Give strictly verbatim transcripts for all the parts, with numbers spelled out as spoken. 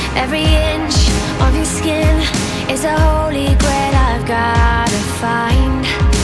Every inch of your skin is a holy grail I've gotta find.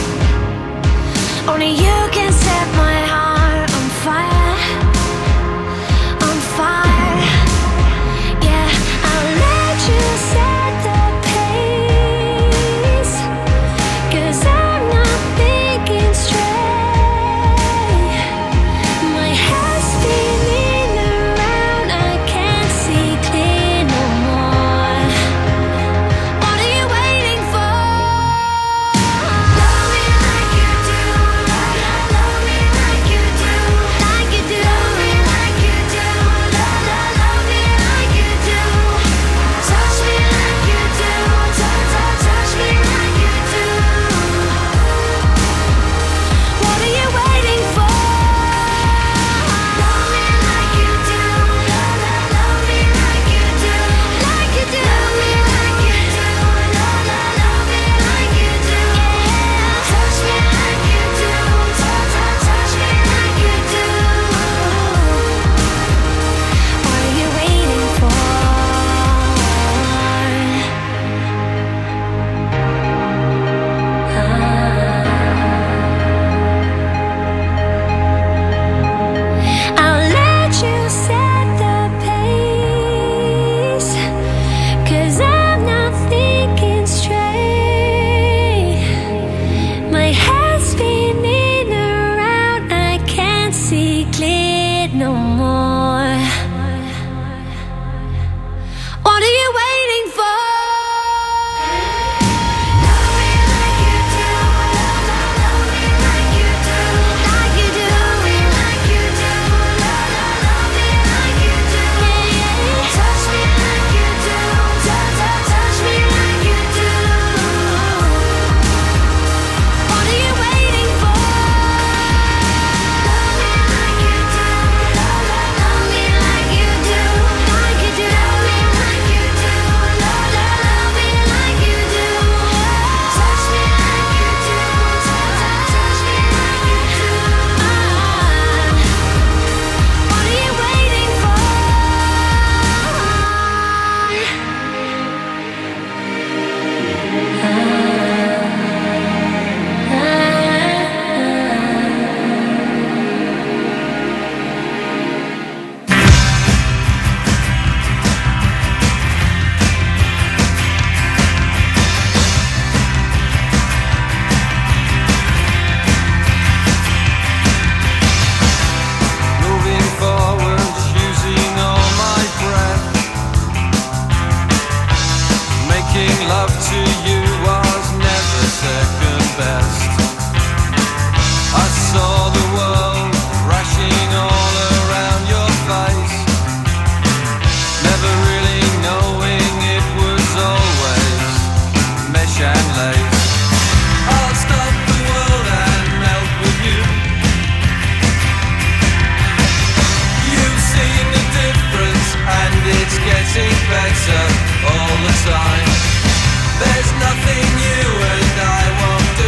Only you can set my heart on fire, on fire. Yeah, I'll let you set the pace, 'cause I'm not thinking straight. My head's spinning around, I can't see clear no more. What are you waiting for? Love me like you do, love, love, love me like you do, like you do. Love me like you do, love, love, love me like you do. Touch me like you do, touch, touch, touch me like you do. What are you waiting for? Love me like you do, love, love, love me like you do, like you do. Love me like you do, love, love, love me like you do. Yeah, touch me like you do, touch, touch, touch me like you do. What are you waiting for? I'll let you set the pace, 'cause I'm not thinking straight. My head's spinning around, I can't see clear no more. What are you waiting for? Love me like you do, love, love, love me like you do, like you do. Love me like you do, love, love, love me like you do. Yeah, yeah. Touch me like you do, touch, touch, touch me like you do. What are you waiting for? Love me like you do, love, love, love me like you do, like you do. Love me like you do, love, love, love me like you do. Touch me like you do, touch, touch, touch me like you do. What are you waiting for? Moving forward, using all my breath. Making love to you was never second best. I saw the world crashing all around your face, never really knowing it was always mesh and lace. I'll stop the world and melt with you. You've seen the difference, and it's getting better all the time. There's nothing you and I won't do.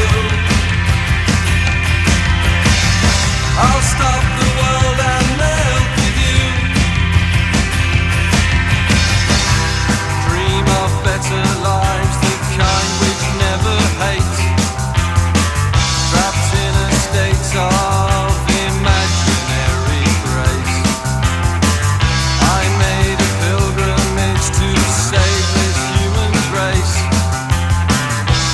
I'll stop the world and melt with you. Dream of better lives, the kind which never hate. Trapped in a state of imaginary grace. I made a pilgrimage to save this human race.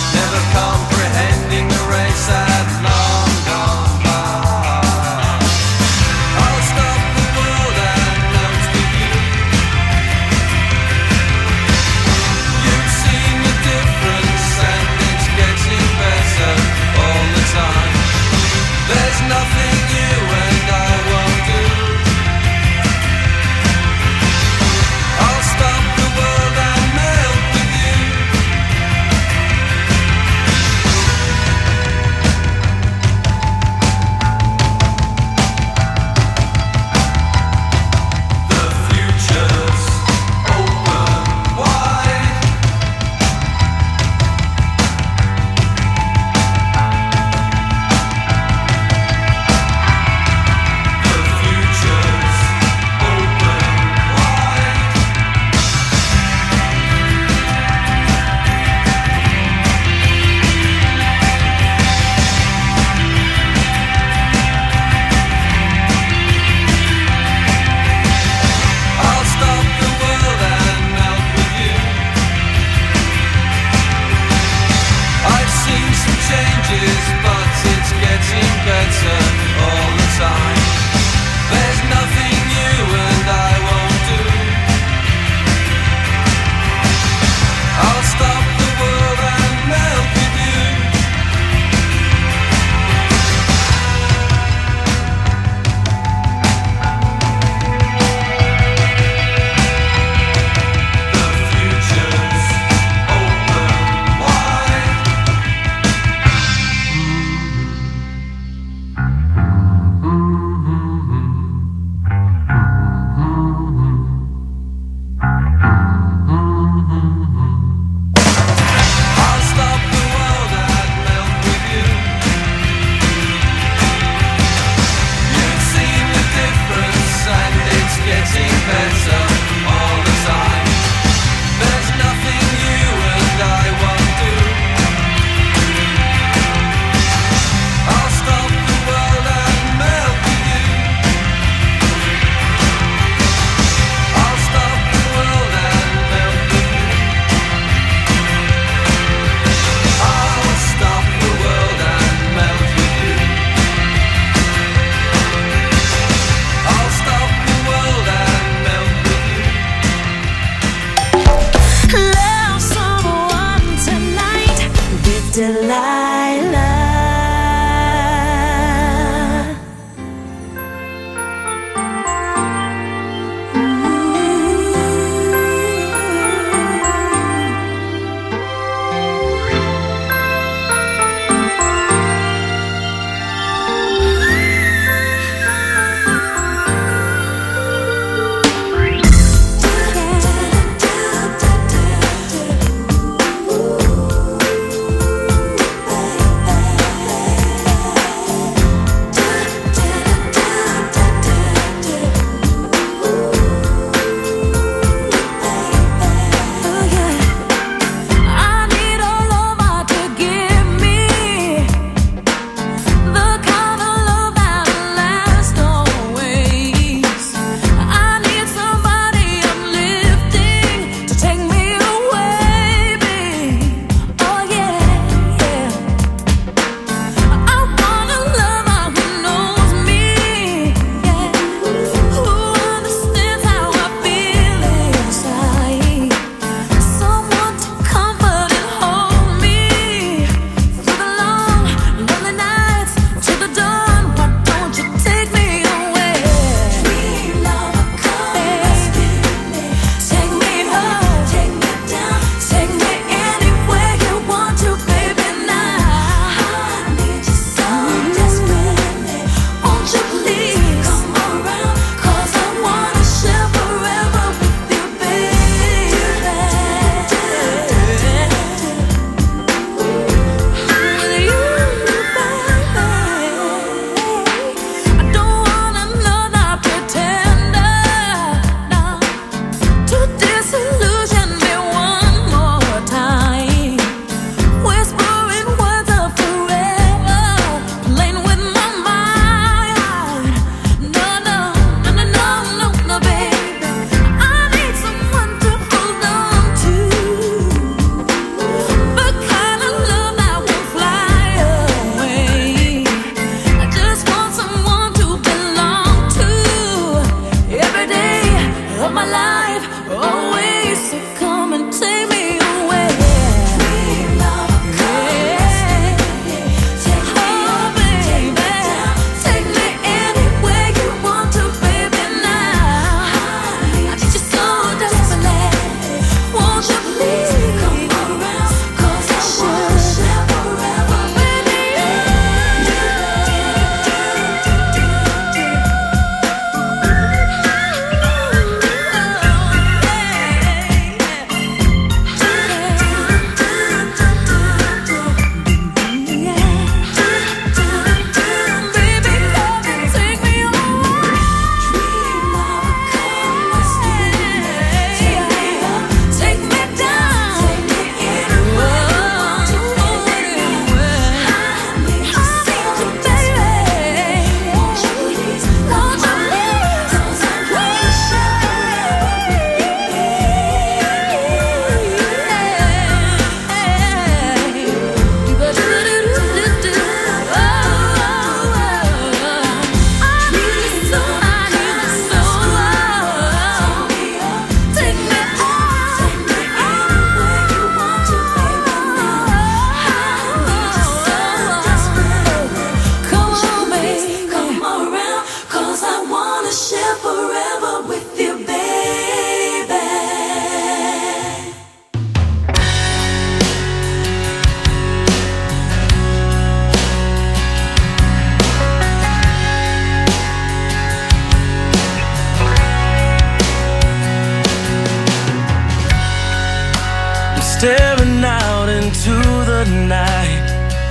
staring out into the night,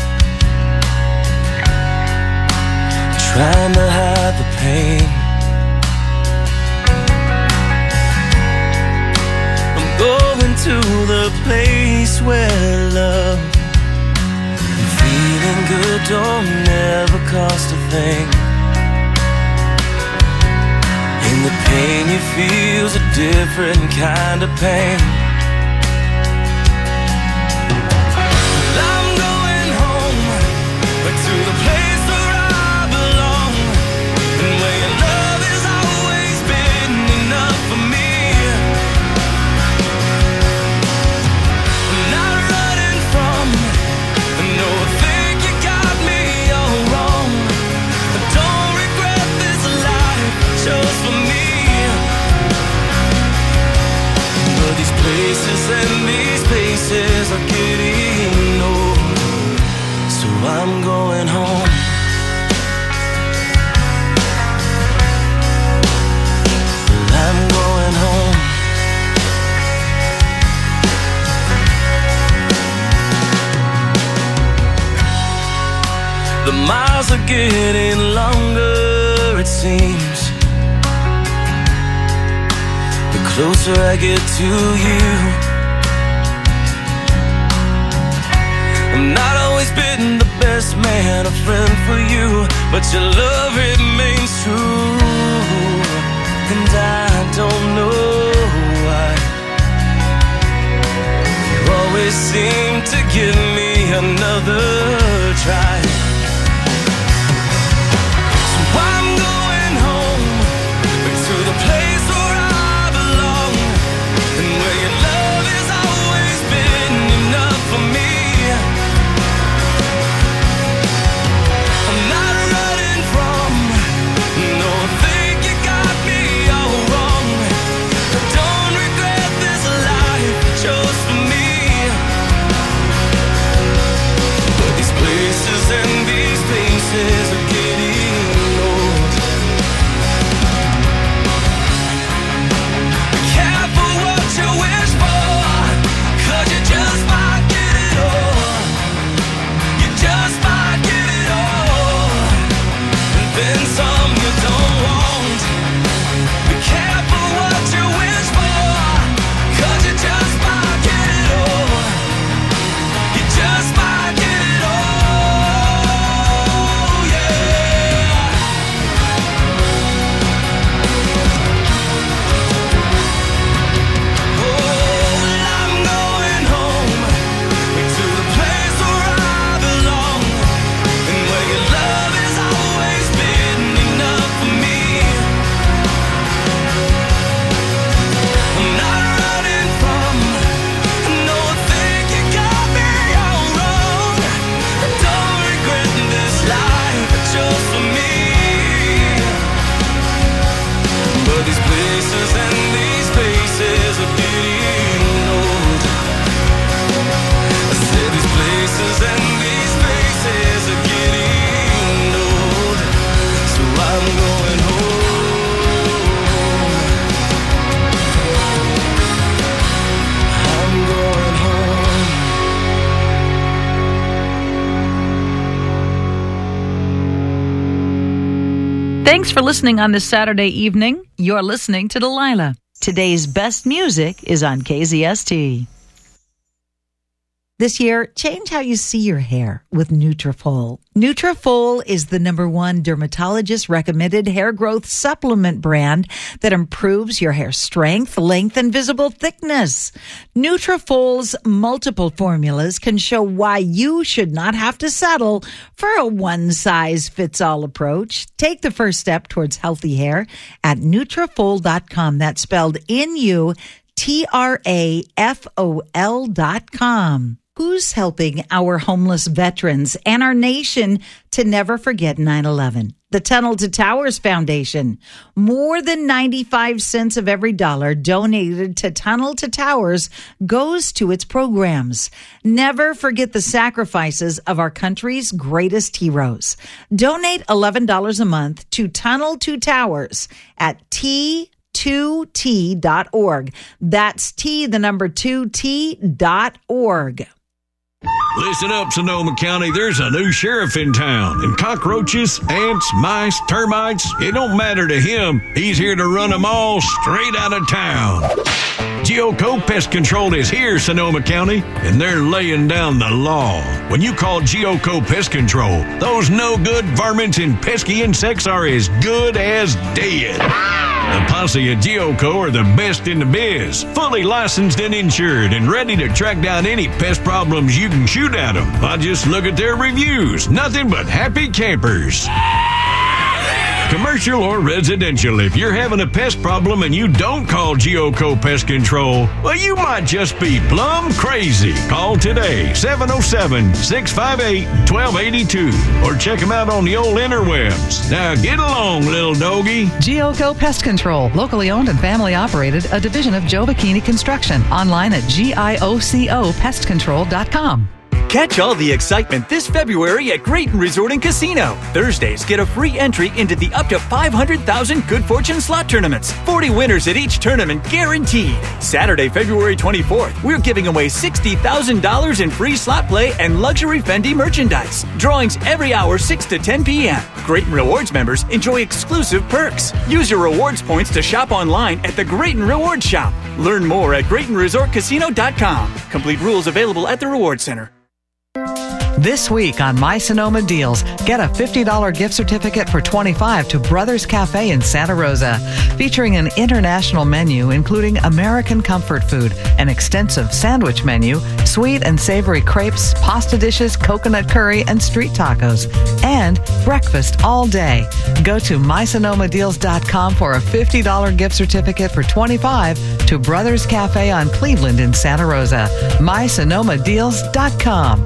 trying to hide the pain. I'm going to the place where love and feeling good don't never cost a thing. And the pain you feel's a different kind of pain. I'm going home, but to the place where I belong, and where your love has always been enough for me. I'm not running from, no, I think you got me all wrong. I don't regret this life I chose for me. But these places and these places are getting old, so I'm going home. Well, I'm going home. The miles are getting longer, it seems, the closer I get to you. I'm not always been the best man, a friend for you, but your love remains true. And I don't know why you always seem to give me another try. So I'm going home, to the place where I belong, and where your love has always been enough for me. I'm not running from, no, I think you got me all wrong. I don't regret this life I chose for me. But these places and these places are getting old. Be careful what you wish for, 'cause you just might get it all. You just might get it all, and then some you don't want. Be careful what you wish for, 'cause you just might get it all. You just might get it all, yeah. Oh, well, I'm going home, to the place where I belong, and where your love has always been enough for me. I'm not running from, no, I think you got me all wrong. I don't regret this life I chose for me. But these places and these places are getting old. I said these places and these places are getting old, so I'm going home. I'm going home. Thanks for listening on this Saturday evening. You're listening to Delilah. Today's best music is on K Z S T. This year, change how you see your hair with Nutrafol. Nutrafol is the number one dermatologist-recommended hair growth supplement brand that improves your hair strength, length, and visible thickness. Nutrafol's multiple formulas can show why you should not have to settle for a one-size-fits-all approach. Take the first step towards healthy hair at Nutrafol dot com. That's spelled N U T R A F O L dot com. Who's helping our homeless veterans and our nation to never forget nine eleven? The Tunnel to Towers Foundation. More than ninety-five cents of every dollar donated to Tunnel to Towers goes to its programs. Never forget the sacrifices of our country's greatest heroes. Donate eleven dollars a month to Tunnel to Towers at T two T dot org. That's T, the number two T dot org. Listen up, Sonoma County. There's a new sheriff in town. And cockroaches, ants, mice, termites, it don't matter to him. He's here to run them all straight out of town. Geoco Pest Control is here, Sonoma County, and they're laying down the law. When you call Geoco Pest Control, those no-good varmints and pesky insects are as good as dead. The posse at Geoco are the best in the biz, fully licensed and insured, and ready to track down any pest problems you can shoot at them. I just look at their reviews. Nothing but happy campers. Commercial or residential, if you're having a pest problem and you don't call Geoco Pest Control, well, you might just be plumb crazy. Call today, seven oh seven, six five eight, one two eight two, or check them out on the old interwebs. Now get along, little doggy. Geoco Pest Control, locally owned and family operated, a division of Joe Bikini Construction. Online at G I O C O pest control dot com. Catch all the excitement this February at Grayton Resort and Casino. Thursdays, get a free entry into the up to five hundred thousand Good Fortune slot tournaments. forty winners at each tournament guaranteed. Saturday, February twenty-fourth, we're giving away sixty thousand dollars in free slot play and luxury Fendi merchandise. Drawings every hour, six to ten p.m. Grayton Rewards members enjoy exclusive perks. Use your rewards points to shop online at the Grayton Rewards Shop. Learn more at Grayton Resort Casino dot com. Complete rules available at the Rewards Center. This week on My Sonoma Deals, get a fifty dollars gift certificate for twenty-five dollars to Brothers Cafe in Santa Rosa, featuring an international menu including American comfort food, an extensive sandwich menu, sweet and savory crepes, pasta dishes, coconut curry, and street tacos, and breakfast all day. Go to my sonoma deals dot com for a fifty dollars gift certificate for twenty-five dollars to Brothers Cafe on Cleveland in Santa Rosa. my sonoma deals dot com.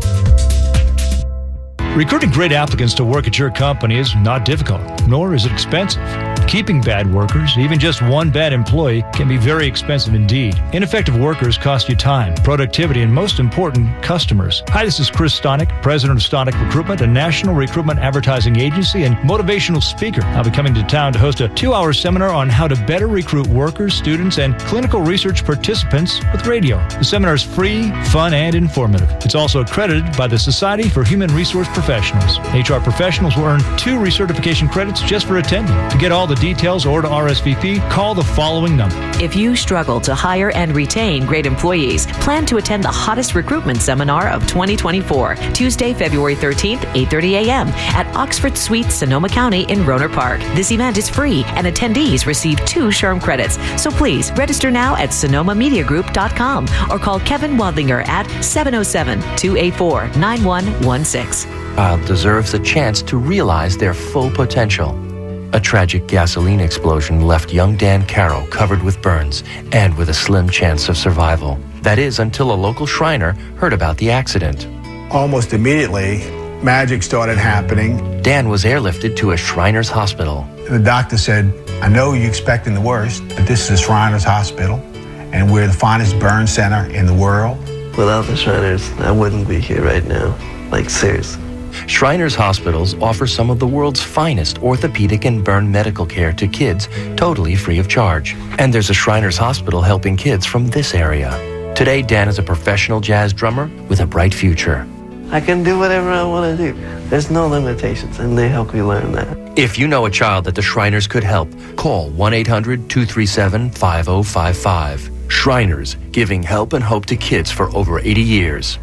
Recruiting great applicants to work at your company is not difficult, nor is it expensive. Keeping bad workers, even just one bad employee, can be very expensive indeed. Ineffective workers cost you time, productivity, and most important, customers. Hi, this is Chris Stonick, president of Stonick Recruitment, a national recruitment advertising agency and motivational speaker. I'll be coming to town to host a two-hour seminar on how to better recruit workers, students, and clinical research participants with radio. The seminar is free, fun, and informative. It's also accredited by the Society for Human Resource Professionals. H R professionals will earn two recertification credits just for attending. To get all the details or to R S V P, call the following number. If you struggle to hire and retain great employees, plan to attend the hottest recruitment seminar of twenty twenty-four, Tuesday, February thirteenth, eight thirty a.m. at Oxford Suite, Sonoma County in Rohnert Park. This event is free and attendees receive two SHRM credits. So please register now at sonoma media group dot com or call Kevin Wadlinger at seven oh seven, two eight four, nine one one six. Child deserves a chance to realize their full potential. A tragic gasoline explosion left young Dan Carroll covered with burns and with a slim chance of survival. That is, until a local Shriner heard about the accident. Almost immediately, magic started happening. Dan was airlifted to a Shriners hospital. The doctor said, I know you're expecting the worst, but this is Shriners Hospital, and we're the finest burn center in the world. Without the Shriners, I wouldn't be here right now. Like, seriously. Shriners Hospitals offer some of the world's finest orthopedic and burn medical care to kids totally free of charge. And there's a Shriners Hospital helping kids from this area. Today, Dan is a professional jazz drummer with a bright future. I can do whatever I want to do. There's no limitations, and they help me learn that. If you know a child that the Shriners could help, call one eight hundred, two three seven, five oh five five. Shriners, giving help and hope to kids for over eighty years.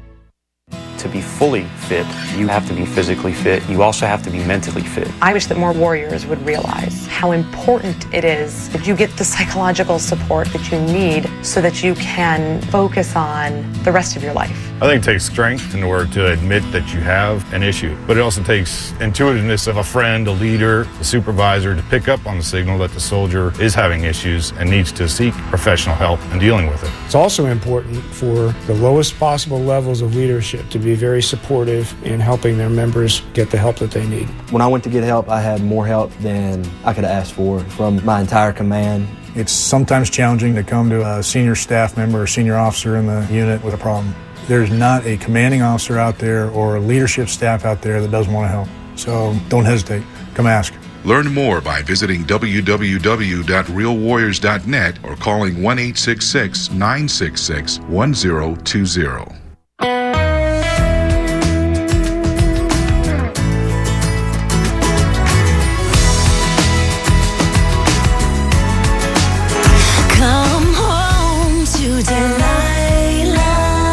To be fully fit, you have to be physically fit. You also have to be mentally fit. I wish that more warriors would realize how important it is that you get the psychological support that you need so that you can focus on the rest of your life. I think it takes strength in order to admit that you have an issue, but it also takes intuitiveness of a friend, a leader, a supervisor to pick up on the signal that the soldier is having issues and needs to seek professional help in dealing with it. It's also important for the lowest possible levels of leadership to be very supportive in helping their members get the help that they need. When I went to get help, I had more help than I could have asked for from my entire command. It's sometimes challenging to come to a senior staff member or senior officer in the unit with a problem. There's not a commanding officer out there or a leadership staff out there that doesn't want to help. So don't hesitate. Come ask. Learn more by visiting w w w dot real warriors dot net or calling one eight six six, nine six six, one zero two zero. Come home to Delilah.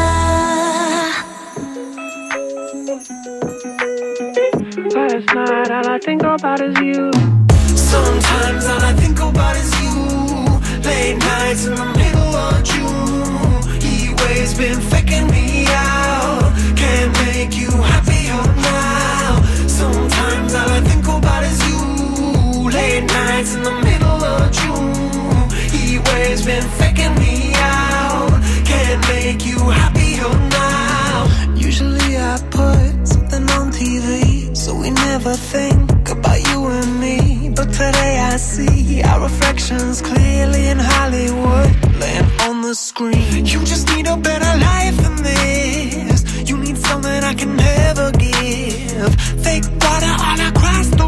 Last night, all I think about is you. Sometimes all I think about is you. Late nights in the middle of June. He waves been faking me out. Can't make you happier now. Sometimes all I think about is you. Late nights in the middle of June. He waves been faking me out. Can't make you happier now. Usually I put something on T V, so we never think about you and me. But today I see our reflections clearly in Hollywood, laying on the screen. You just need a better life than this. You need something I can never give. Fake water all across the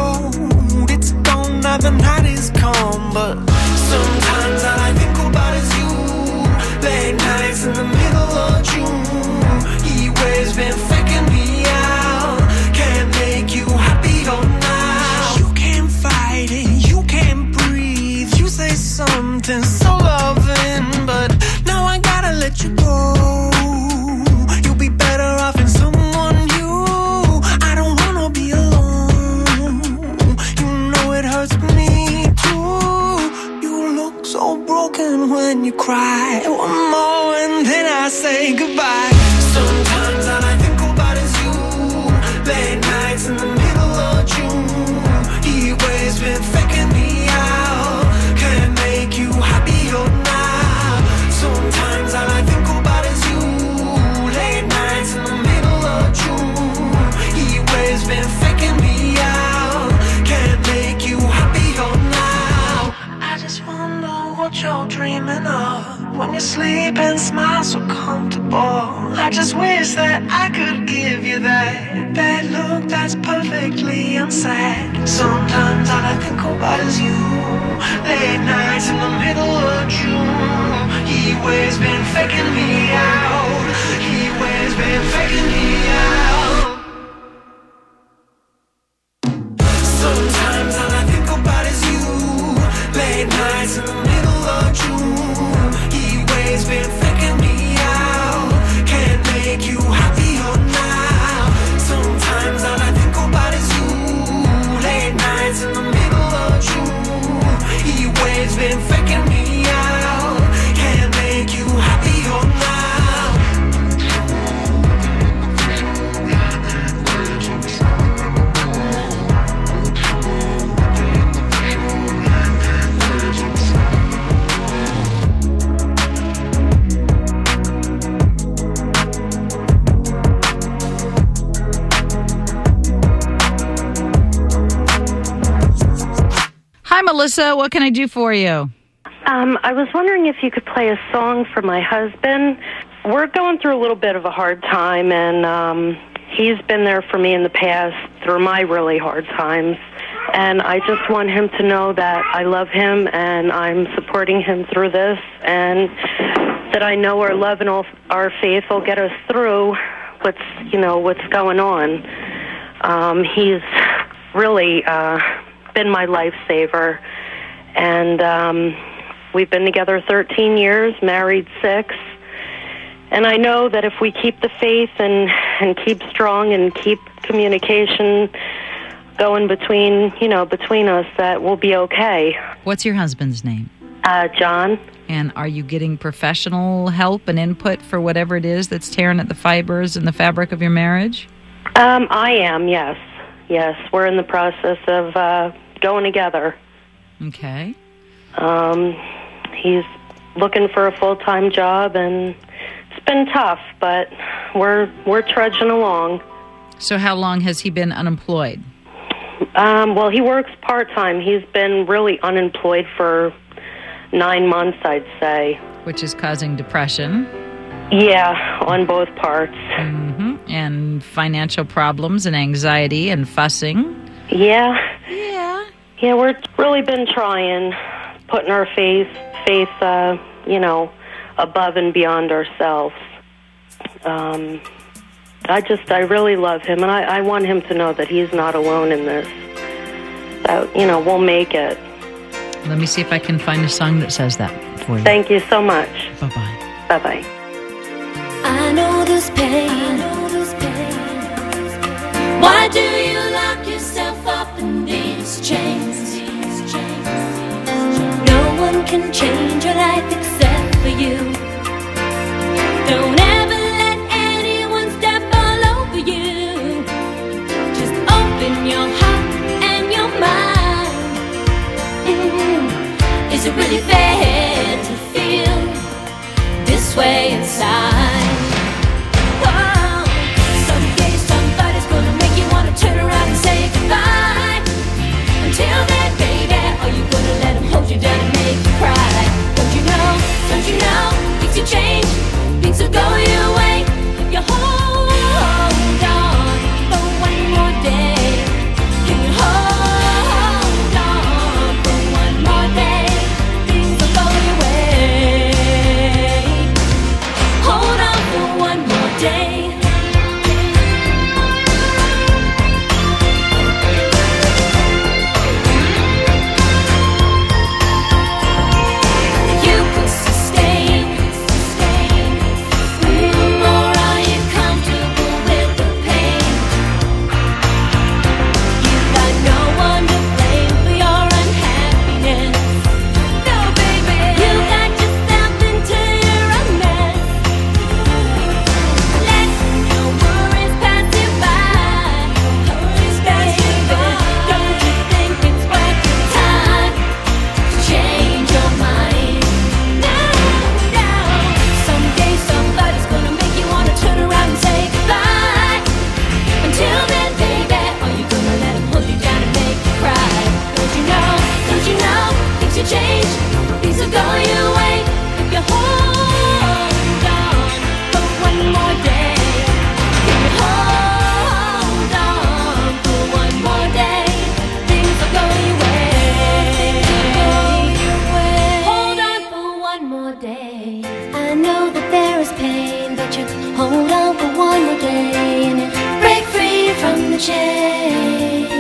road. It's gone now, the night is come. But sometimes all I think about is you. Late nights in the middle of June. He waves been faking me out. Can't make you happier now. You can't fight it, you can't breathe. You say something so loving, but now I gotta let you go. You'll be better off in someone new. I don't wanna be alone. You know it hurts me too. You look so broken when you cry. One more and then I say goodbye. Sometimes all I think about is you. Late nights in the middle of June. He waves been faking me out. Can't make you happier now. Sometimes all I think about is you. Late nights in the middle of June. He waves been faking me out. Can't make you happier now. I just wonder what you're dreaming of. When you sleep and smile so comfortable. I just wish that I could give you that that look that's perfectly unsaid. Sometimes all I think about is you. Late nights in the middle of June. He waves been faking me out. He waves been faking me out. Sometimes all I think about is you. Late nights in the middle of June. He waves been faking me out. Can't make you happier now. Sometimes all I think about is you. Late nights in the middle of June. He waves been faking me out. Can't make you happier now. Hi, Melissa. What can I do for you? Um, I was wondering if you could play a song for my husband. We're going through a little bit of a hard time, and um, he's been there for me in the past through my really hard times. And I just want him to know that I love him and I'm supporting him through this, and that I know our love and all, our faith will get us through what's, you know, what's going on. Um, he's really uh, been my lifesaver, and um, we've been together thirteen years, married six. And I know that if we keep the faith and, and keep strong and keep communication going between, you know, between us, that we'll be okay. What's your husband's name? Uh, John. And are you getting professional help and input for whatever it is that's tearing at the fibers and the fabric of your marriage? Um, I am, yes. Yes, we're in the process of uh, going together. Okay. Um, he's looking for a full-time job, and it's been tough, but we're we're trudging along. So how long has he been unemployed? Um, well, he works part-time. He's been really unemployed for nine months, I'd say. Which is causing depression. Yeah, on both parts. Mm-hmm. And financial problems and anxiety and fussing. Yeah. Yeah. Yeah, we're really been trying, putting our faith, faith, uh, you know, above and beyond ourselves. Um, I just, I really love him, and I, I want him to know that he's not alone in this. That, you know, we'll make it. Let me see if I can find a song that says that for you. Thank you so much. Bye-bye. Bye-bye. I know this pain. I know this pain. Why do you lock yourself up in these chains? No one can change your life except for you. Don't ever let anyone step all over you. Just open your heart and your mind. Mm-hmm. Is it really fair to feel this way inside? Oh, someday somebody's gonna make you wanna turn around and say goodbye. Until then, baby, are you gonna let him hold you down and make you cry? Don't you know, don't you know, things will change, things will go your way. If you hold on for one more day, can you hold on for one more day? Things will go your way. Hold on for one more day. You could sustain, mm, or are you comfortable with the pain? You got no one to blame for your unhappiness. No, baby, you got yourself into your own mess. Let your worries pass you by. Worries pass you by. Don't you think it's worth your time to change your mind? No, no. Someday somebody's gonna make you wanna turn around and say goodbye. Until then, baby, are you gonna let him hold you down and make you cry? Don't you know, don't you know, things will change, things will go your way. If you hold on for one more day, if you hold on for one more day, things will go your way. Hold on for one more day. I know that there is pain, but you hold on for one more day and you break free from the chains.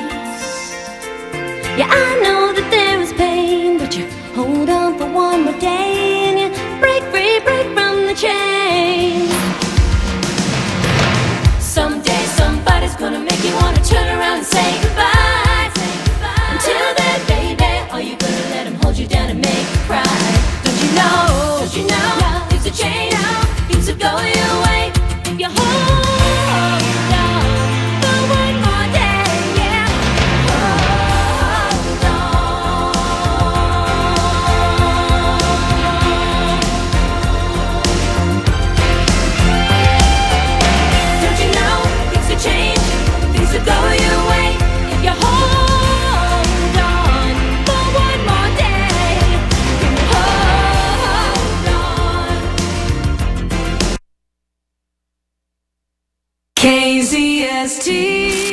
Yeah, I know that there is pain, but you hold on for one more day and you break free, break from the chains. Someday somebody's gonna make you wanna turn around and say goodbye. Until then, baby, are you gonna let him hold you down and make you cry? Don't you know, don't you know, things will change, things will go your way. If you hold on for one more day, yeah. Hold on. Don't you know, things will change, things will go your way. If you hold on for one more day, if you hold on. K Z S T